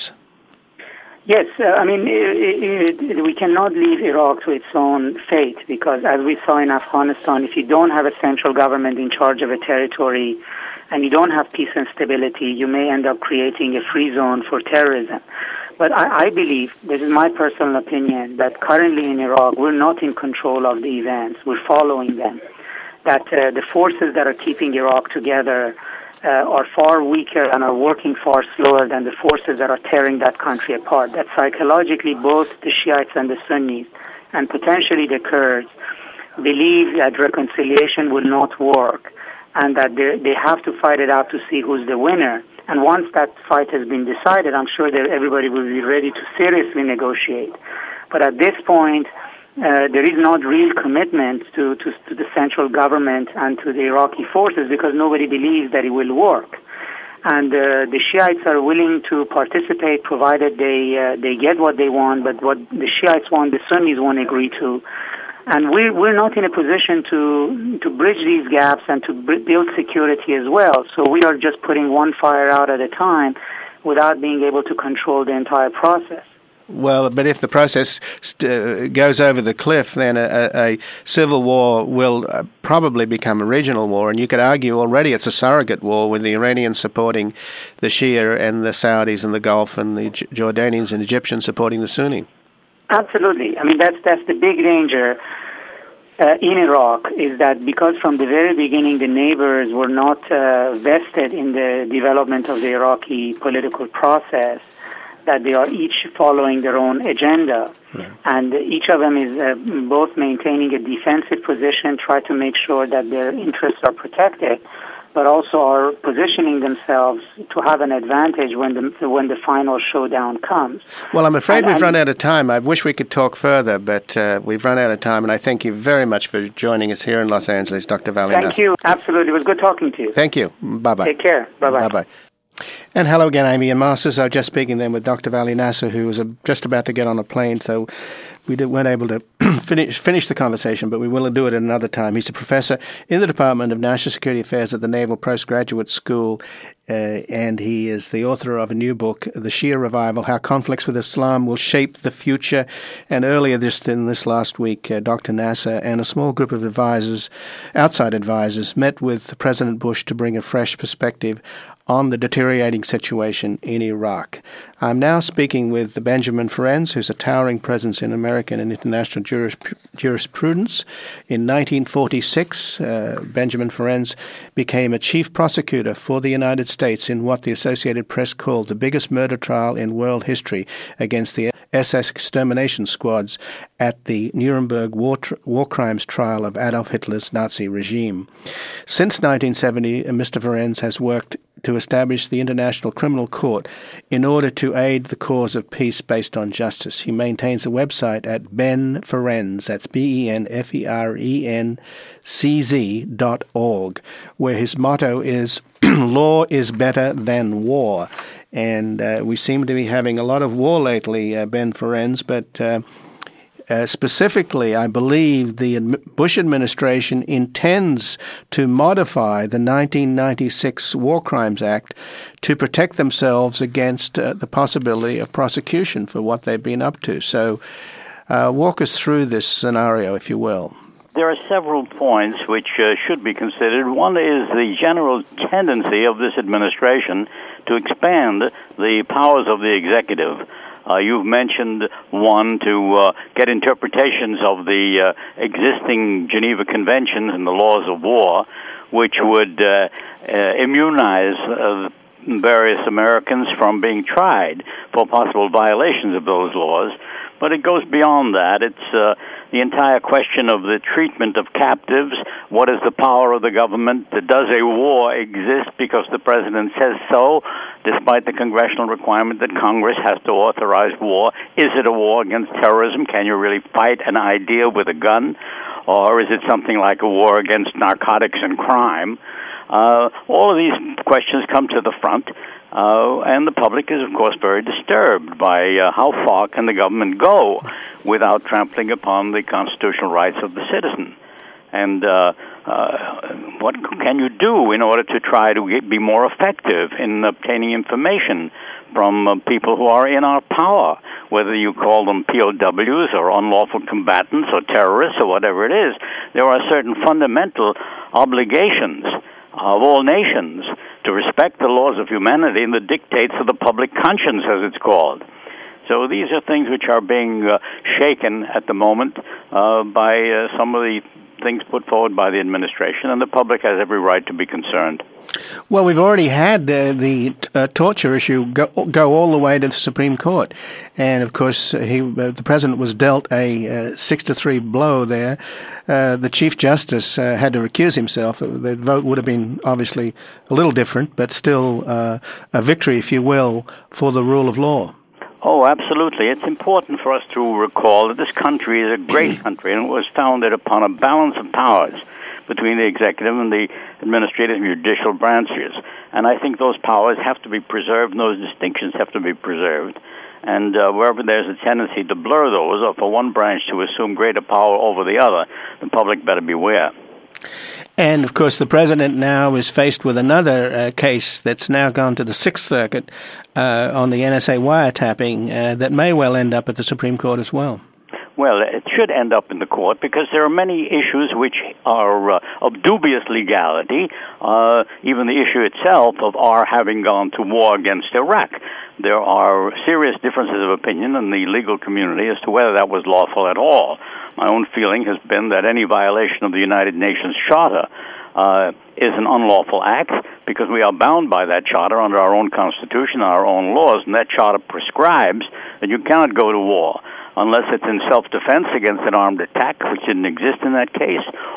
Yes, uh, I mean, it, it, it, we cannot leave Iraq to its own fate because, as we saw in Afghanistan, if you don't have a central government in charge of a territory and you don't have peace and stability, you may end up creating a free zone for terrorism. But I, I believe, this is my personal opinion, that currently in Iraq, we're not in control of the events. We're following them. That uh, the forces that are keeping Iraq together Uh, are far weaker and are working far slower than the forces that are tearing that country apart. That psychologically both the Shiites and the Sunnis, and potentially the Kurds, believe that reconciliation will not work and that they, they have to fight it out to see who's the winner. And once that fight has been decided, I'm sure that everybody will be ready to seriously negotiate. But at this point, Uh, there is not real commitment to, to, to the central government and to the Iraqi forces because nobody believes that it will work. And uh, the Shiites are willing to participate provided they uh, they get what they want, but what the Shiites want, the Sunnis won't agree to. And we're, we're not in a position to, to bridge these gaps and to b- build security as well. So we are just putting one fire out at a time without being able to control the entire process. Well, but if the process st- goes over the cliff, then a, a, a civil war will uh, probably become a regional war. And you could argue already it's a surrogate war with the Iranians supporting the Shia and the Saudis in the Gulf and the J- Jordanians and Egyptians supporting the Sunni. Absolutely. I mean, that's that's the big danger uh, in Iraq is that because from the very beginning the neighbors were not uh, vested in the development of the Iraqi political process, that they are each following their own agenda. Yeah. And each of them is uh, both maintaining a defensive position, try to make sure that their interests are protected, but also are positioning themselves to have an advantage when the when the final showdown comes. Well, I'm afraid and, we've and, run out of time. I wish we could talk further, but uh, we've run out of time, and I thank you very much for joining us here in Los Angeles, Doctor Vali Nasr. Thank you. Absolutely. It was good talking to you. Thank you. Bye-bye. Take care. Bye-bye. Bye-bye. And hello again, I'm Ian Masters. I was just speaking then with Doctor Vali Nasr, who was uh, just about to get on a plane, so we did, weren't able to finish finish the conversation, but we will do it at another time. He's a professor in the Department of National Security Affairs at the Naval Postgraduate School, uh, and he is the author of a new book, The Shia Revival, How Conflicts with Islam Will Shape the Future. And earlier this in this last week, uh, Doctor Nasr and a small group of advisors, outside advisors, met with President Bush to bring a fresh perspective on the deteriorating situation in Iraq. I'm now speaking with Benjamin Ferencz, who's a towering presence in American and international juris, jurisprudence. In nineteen forty-six, uh, Benjamin Ferencz became a chief prosecutor for the United States in what the Associated Press called the biggest murder trial in world history against the S S extermination squads at the Nuremberg war, tr- war crimes trial of Adolf Hitler's Nazi regime. Since nineteen seventy, uh, Mister Ferencz has worked to establish the International Criminal Court in order to aid the cause of peace based on justice. He maintains a website at Ben Ferencz, that's B E N F E R E N C Z dot org, where his motto is, law is better than war. And uh, we seem to be having a lot of war lately, uh, Ben Ferencz, but uh, Uh, specifically, I believe the Bush administration intends to modify the nineteen ninety-six War Crimes Act to protect themselves against uh, the possibility of prosecution for what they've been up to. So uh, walk us through this scenario, if you will. There are several points which uh, should be considered. One is the general tendency of this administration to expand the powers of the executive. Uh, you've mentioned one, to uh, get interpretations of the uh, existing Geneva Conventions and the laws of war, which would uh, uh, immunize uh, various Americans from being tried for possible violations of those laws. But it goes beyond that. It's uh, the entire question of the treatment of captives. What is the power of the government? Does a war exist because the president says so, despite the congressional requirement that Congress has to authorize war? Is it a war against terrorism? Can you really fight an idea with a gun? Or is it something like a war against narcotics and crime? Uh, all of these questions come to the front. Uh, and the public is, of course, very disturbed by uh, how far can the government go without trampling upon the constitutional rights of the citizen. And uh, uh, what can you do in order to try to get, be more effective in obtaining information from uh, people who are in our power, whether you call them P O Ws or unlawful combatants or terrorists or whatever it is? There are certain fundamental obligations of all nations to respect the laws of humanity and the dictates of the public conscience, as it's called. So these are things which are being uh, shaken at the moment uh, by uh, some of the things put forward by the administration, and the public has every right to be concerned. Well, we've already had uh, the uh, torture issue go, go all the way to the Supreme Court, and of course, he uh, the president was dealt a uh, six to three blow there. Uh, the Chief Justice uh, had to recuse himself. The vote would have been obviously a little different, but still uh, a victory, if you will, for the rule of law. Oh, absolutely. It's important for us to recall that this country is a great country, and it was founded upon a balance of powers between the executive and the administrative and judicial branches. And I think those powers have to be preserved, and those distinctions have to be preserved. And uh, wherever there's a tendency to blur those, or for one branch to assume greater power over the other, the public better beware. And, of course, the president now is faced with another uh, case that's now gone to the Sixth Circuit uh, on the N S A wiretapping uh, that may well end up at the Supreme Court as well. Well, it should end up in the court because there are many issues which are uh, of dubious legality, uh, even the issue itself of our having gone to war against Iraq. There are serious differences of opinion in the legal community as to whether that was lawful at all. My own feeling has been that any violation of the United Nations Charter uh, is an unlawful act because we are bound by that charter under our own Constitution, our own laws, and that charter prescribes that you cannot go to war unless it's in self-defense against an armed attack, which didn't exist in that case,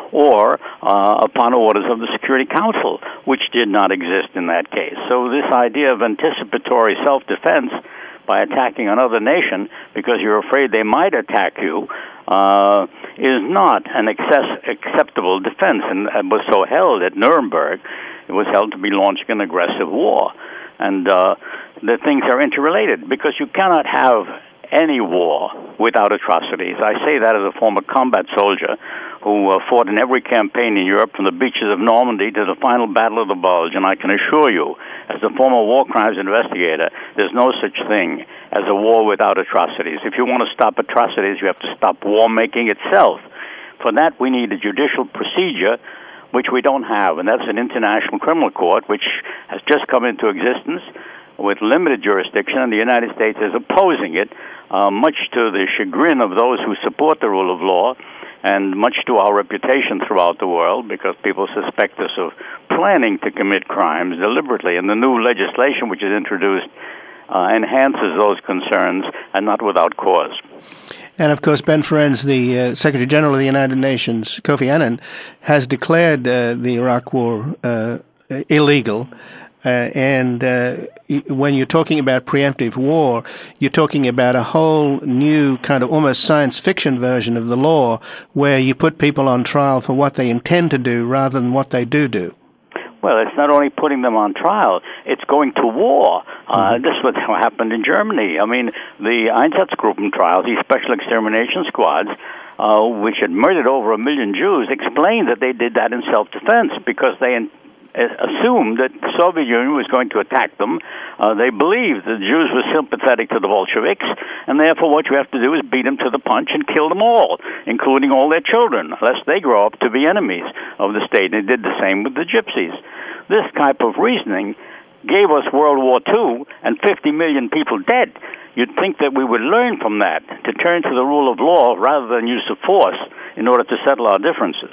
or uh, upon orders of the Security Council, which did not exist in that case. So this idea of anticipatory self-defense by attacking another nation because you're afraid they might attack you uh, is not an excess, acceptable defense, and it was so held at Nuremberg. It was held to be launching an aggressive war. And uh, the things are interrelated because you cannot have any war without atrocities. I say that as a former combat soldier who uh, fought in every campaign in Europe from the beaches of Normandy to the final Battle of the Bulge, and I can assure you, as a former war crimes investigator, there's no such thing as a war without atrocities. If you want to stop atrocities, you have to stop war making itself. For that, we need a judicial procedure which we don't have, and that's an international criminal court which has just come into existence with limited jurisdiction, and the United States is opposing it, uh, much to the chagrin of those who support the rule of law, and much to our reputation throughout the world, because people suspect us of planning to commit crimes deliberately. And the new legislation which is introduced uh, enhances those concerns, and not without cause. And, of course, Ben Ferencz, the uh, Secretary General of the United Nations, Kofi Annan, has declared uh, the Iraq War uh, illegal. Uh, and uh, when you're talking about preemptive war, you're talking about a whole new kind of almost science fiction version of the law where you put people on trial for what they intend to do rather than what they do do. Well, it's not only putting them on trial, it's going to war. Uh, mm-hmm. This is what happened in Germany. I mean, the Einsatzgruppen trials, these special extermination squads, uh, which had murdered over a million Jews, explained that they did that in self-defense because they in- assumed that the Soviet Union was going to attack them. Uh, they believed the Jews were sympathetic to the Bolsheviks, and therefore what you have to do is beat them to the punch and kill them all, including all their children, lest they grow up to be enemies of the state. And they did the same with the Gypsies. This type of reasoning gave us World War Two and fifty million people dead. You'd think that we would learn from that to turn to the rule of law rather than use of force in order to settle our differences.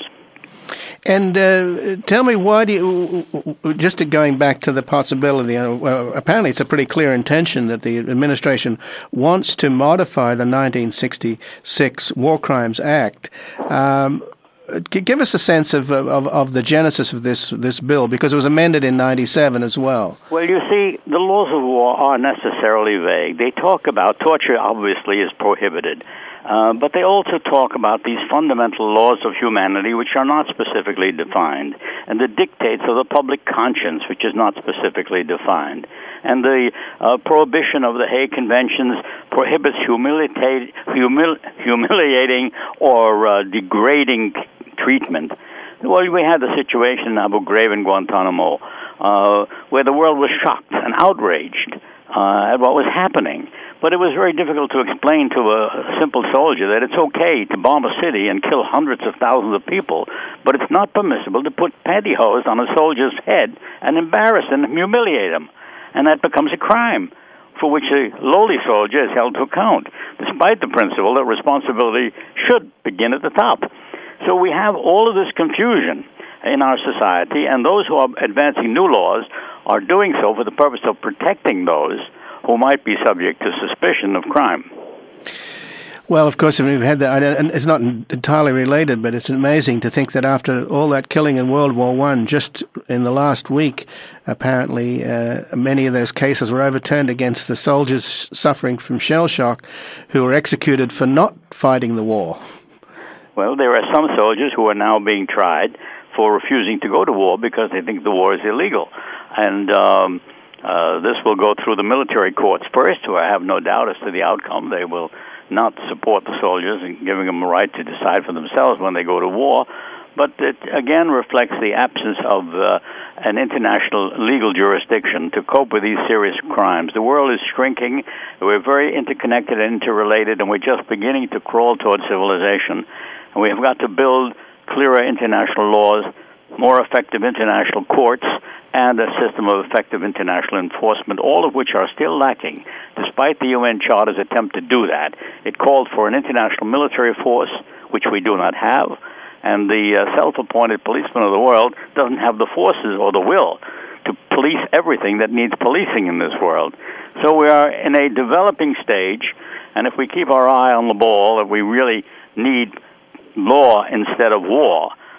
And uh, tell me, why do you, just going back to the possibility, uh, well, apparently it's a pretty clear intention that the administration wants to modify the nineteen sixty-six War Crimes Act. Um, give us a sense of, of of the genesis of this this bill, because it was amended in ninety-seven as well. Well, you see, the laws of war are necessarily vague. They talk about torture, obviously, is prohibited. Uh, but they also talk about these fundamental laws of humanity which are not specifically defined, and the dictates of the public conscience which is not specifically defined. And the uh, prohibition of the Hague Conventions prohibits humiliate, humil, humiliating or uh, degrading treatment. Well, we had the situation in Abu Ghraib and Guantanamo uh, where the world was shocked and outraged uh, at what was happening. But it was very difficult to explain to a simple soldier that it's okay to bomb a city and kill hundreds of thousands of people, but it's not permissible to put pantyhose on a soldier's head and embarrass and humiliate him. And that becomes a crime for which a lowly soldier is held to account, despite the principle that responsibility should begin at the top. So we have all of this confusion in our society, and those who are advancing new laws are doing so for the purpose of protecting those who might be subject to suspicion of crime. Well, of course, we've had that, and it's not entirely related, but it's amazing to think that after all that killing in World War One, just in the last week, apparently, uh, many of those cases were overturned against the soldiers suffering from shell shock who were executed for not fighting the war. Well, there are some soldiers who are now being tried for refusing to go to war because they think the war is illegal. And um, uh, this will go through the military courts first, who I have no doubt as to the outcome. They will not support the soldiers and giving them a right to decide for themselves when they go to war. But it again reflects the absence of uh, an international legal jurisdiction to cope with these serious crimes. The world is shrinking. We're very interconnected and interrelated, and we're just beginning to crawl towards civilization. And we have got to build clearer international laws, more effective international courts, and a system of effective international enforcement, all of which are still lacking, despite the U N Charter's attempt to do that. It called for an international military force, which we do not have, and the uh, self-appointed policeman of the world doesn't have the forces or the will to police everything that needs policing in this world. So we are in a developing stage, and if we keep our eye on the ball, that we really need law instead of war,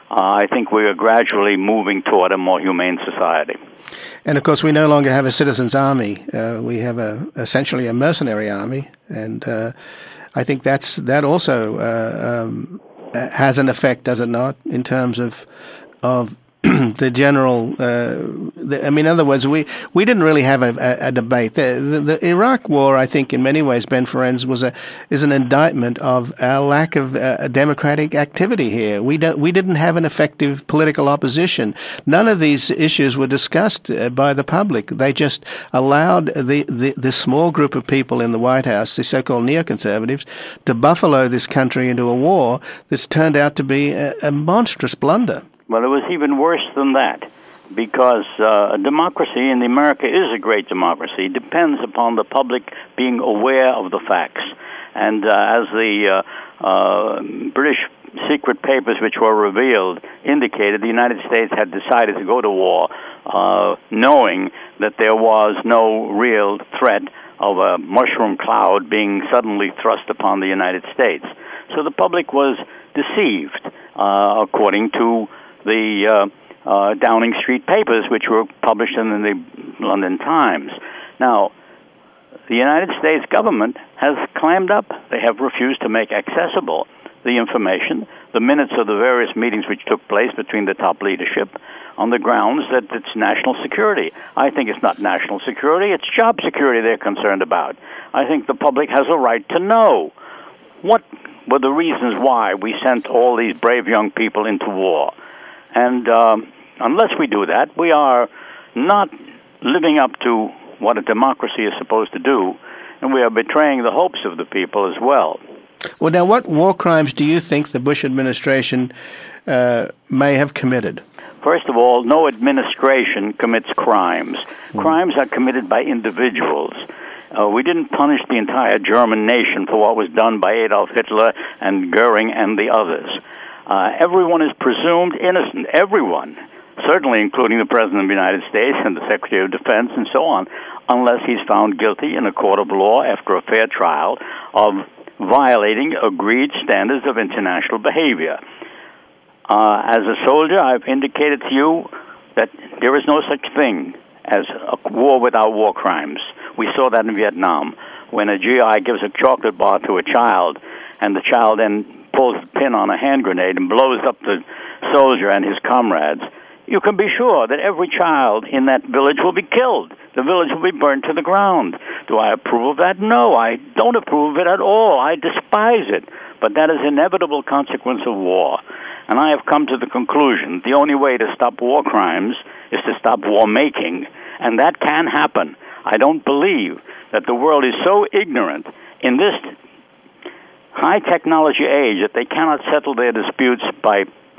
uh, I think we are gradually moving toward a more humane society. And, of course, we no longer have a citizens' army. Uh, we have a essentially a mercenary army, and uh, I think that's that also uh, um, has an effect, does it not, in terms of of the general, uh, the, I mean, in other words, we, we didn't really have a, a, a debate. The, the, the Iraq War, I think, in many ways, Ben Ferencz, was a is an indictment of our lack of uh, democratic activity here. We don't we didn't have an effective political opposition. None of these issues were discussed uh, by the public. They just allowed the, the the small group of people in the White House, the so-called neoconservatives, to buffalo this country into a war that's turned out to be a, a monstrous blunder. Well, it was even worse than that, because uh, a democracy in America is a great democracy. It depends upon the public being aware of the facts. And uh, as the uh, uh, British secret papers which were revealed indicated, the United States had decided to go to war uh, knowing that there was no real threat of a mushroom cloud being suddenly thrust upon the United States. So the public was deceived, uh, according to the uh, uh, Downing Street papers, which were published in the London Times. Now, the United States government has clammed up. They have refused to make accessible the information, the minutes of the various meetings which took place between the top leadership, on the grounds that it's national security. I think it's not national security, it's job security they're concerned about. I think the public has a right to know what were the reasons why we sent all these brave young people into war. And um, unless we do that, we are not living up to what a democracy is supposed to do, and we are betraying the hopes of the people as well. Well, now, what war crimes do you think the Bush administration uh, may have committed? First of all, no administration commits crimes. Mm. Crimes are committed by individuals. Uh, we didn't punish the entire German nation for what was done by Adolf Hitler and Goering and the others. Uh, everyone is presumed innocent, everyone, certainly including the President of the United States and the Secretary of Defense and so on, unless he's found guilty in a court of law after a fair trial of violating agreed standards of international behavior. Uh, as a soldier, I've indicated to you that there is no such thing as a war without war crimes. We saw that in Vietnam, when a G I gives a chocolate bar to a child, and the child then pulls the pin on a hand grenade and blows up the soldier and his comrades. You can be sure that every child in that village will be killed. The village will be burned to the ground. Do I approve of that? No, I don't approve of it at all. I despise it. But that is an inevitable consequence of war. And I have come to the conclusion the only way to stop war crimes is to stop war making. And that can happen. I don't believe that the world is so ignorant in this high technology age that they cannot settle their disputes by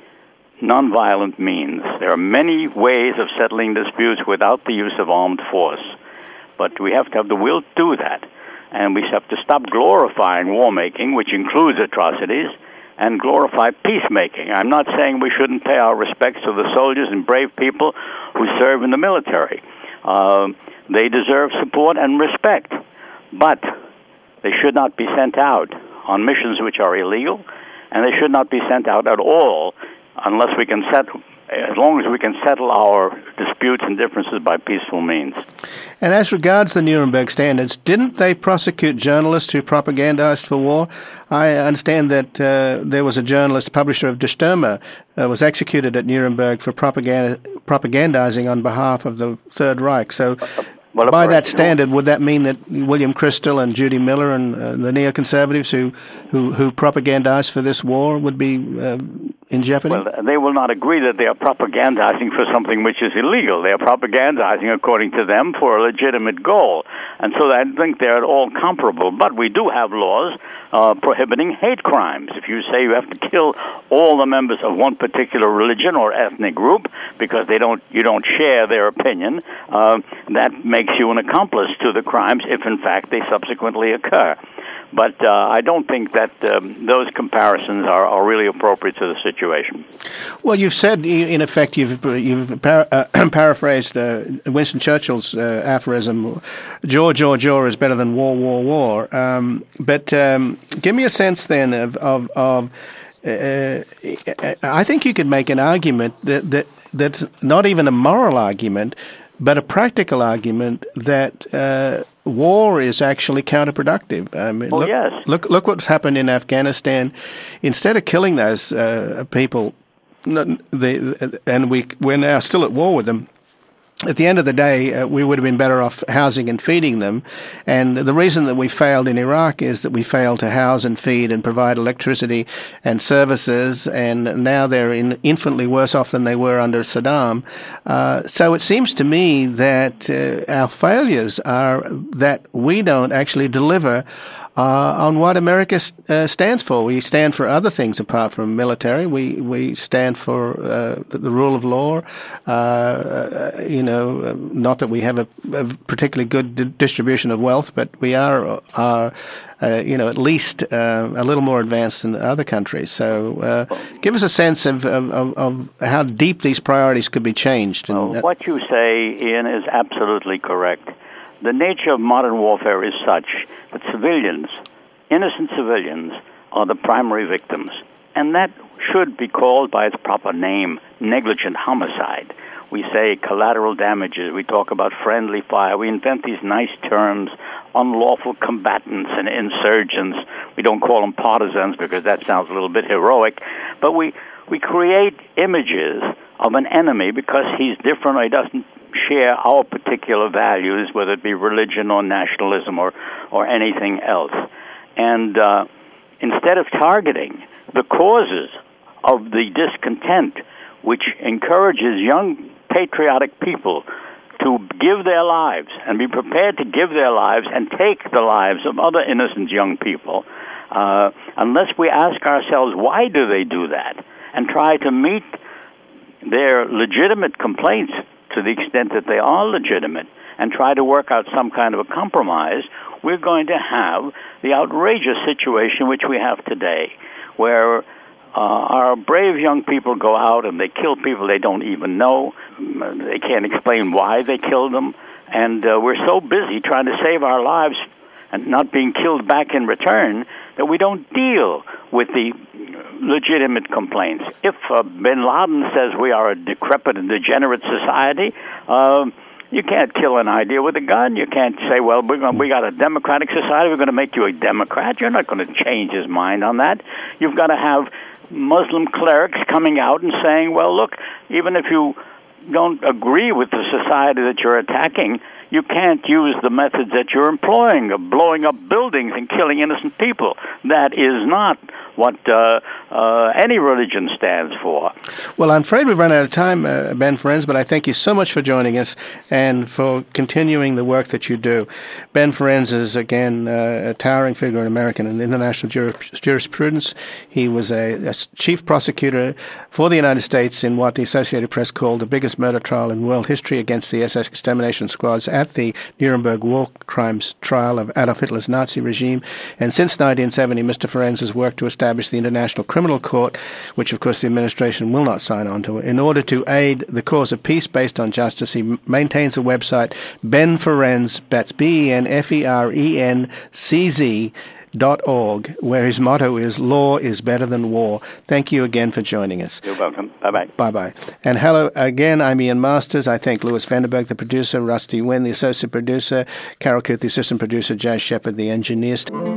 nonviolent means. There are many ways of settling disputes without the use of armed force. But we have to have the will to do that. And we have to stop glorifying war making, which includes atrocities, and glorify peacemaking. I'm not saying we shouldn't pay our respects to the soldiers and brave people who serve in the military. Uh, they deserve support and respect. But they should not be sent out on missions which are illegal, and they should not be sent out at all unless we can settle, as long as we can settle our disputes and differences by peaceful means. And as regards the Nuremberg standards, didn't they prosecute journalists who propagandized for war? I understand that uh, there was a journalist, publisher of Der Stürmer, uh, was executed at Nuremberg for propaganda, propagandizing on behalf of the Third Reich. So Well, by that standard, would that mean that William Kristol and Judy Miller and uh, the neoconservatives who, who, who propagandized for this war would be uh, in jeopardy? Well, they will not agree that they are propagandizing for something which is illegal. They are propagandizing, according to them, for a legitimate goal. And so I think they're all comparable. But we do have laws uh, prohibiting hate crimes. If you say you have to kill all the members of one particular religion or ethnic group because they don't, you don't share their opinion, uh, that makes you an accomplice to the crimes if, in fact, they subsequently occur. But uh, I don't think that um, those comparisons are, are really appropriate to the situation. Well, you've said, in effect, you've you've par- uh, paraphrased uh, Winston Churchill's uh, aphorism, "Jaw, jaw, jaw is better than war, war, war." Um, but um, give me a sense then of of, of uh, I think you could make an argument that, that that's not even a moral argument, but a practical argument that uh, war is actually counterproductive. I mean, well, look, yes. look, look what's happened in Afghanistan. Instead of killing those uh, people, the, and we, we're now still at war with them, at the end of the day, uh, we would have been better off housing and feeding them. And the reason that we failed in Iraq is that we failed to house and feed and provide electricity and services. And now they're in infinitely worse off than they were under Saddam. Uh, so it seems to me that uh, our failures are that we don't actually deliver Uh, on what America uh, stands for. We stand for other things apart from military. We we stand for uh, the rule of law. Uh, you know, not that we have a, a particularly good di- distribution of wealth, but we are, are uh, you know, at least uh, a little more advanced than other countries. So uh, give us a sense of, of, of how deep these priorities could be changed. Well, and, uh, what you say, Ian, is absolutely correct. The nature of modern warfare is such that civilians, innocent civilians, are the primary victims. And that should be called by its proper name, negligent homicide. We say collateral damages. We talk about friendly fire. We invent these nice terms, unlawful combatants and insurgents. We don't call them partisans because that sounds a little bit heroic. But we, we create images of an enemy because he's different or he doesn't share our particular values, whether it be religion or nationalism or, or anything else. And uh, instead of targeting the causes of the discontent, which encourages young patriotic people to give their lives and be prepared to give their lives and take the lives of other innocent young people, uh, unless we ask ourselves, why do they do that? And try to meet their legitimate complaints to the extent that they are legitimate, and try to work out some kind of a compromise, we're going to have the outrageous situation which we have today, where uh, our brave young people go out and they kill people they don't even know. They can't explain why they killed them, and uh, we're so busy trying to save our lives and not being killed back in return that we don't deal with the legitimate complaints. If uh, bin Laden says we are a decrepit and degenerate society, uh, you can't kill an idea with a gun. You can't say, well, we're gonna, we got a democratic society, we're going to make you a Democrat. You're not going to change his mind on that. You've got to have Muslim clerics coming out and saying, well, look, even if you don't agree with the society that you're attacking, you can't use the methods that you're employing of blowing up buildings and killing innocent people. That is not what uh, uh, any religion stands for. Well, I'm afraid we've run out of time, uh, Ben Ferencz, but I thank you so much for joining us and for continuing the work that you do. Ben Ferencz is, again, uh, a towering figure in American and international jur- jurisprudence. He was a, a chief prosecutor for the United States in what the Associated Press called the biggest murder trial in world history against the S S extermination squads at the Nuremberg war crimes trial of Adolf Hitler's Nazi regime. And since nineteen seventy, Mister Ferencz has worked to establish the International Criminal Court, which of course the administration will not sign on to, in order to aid the cause of peace based on justice. He maintains a website, Ben Ferencz, that's B E N F E R E N C Z dot org, where his motto is, law is better than war. Thank you again for joining us. You're welcome. Bye-bye. Bye-bye. And hello again, I'm Ian Masters. I thank Louis Vanderberg, the producer, Rusty Wynn, the associate producer, Carol Kuth, the assistant producer, Jazz Shepard, the engineer.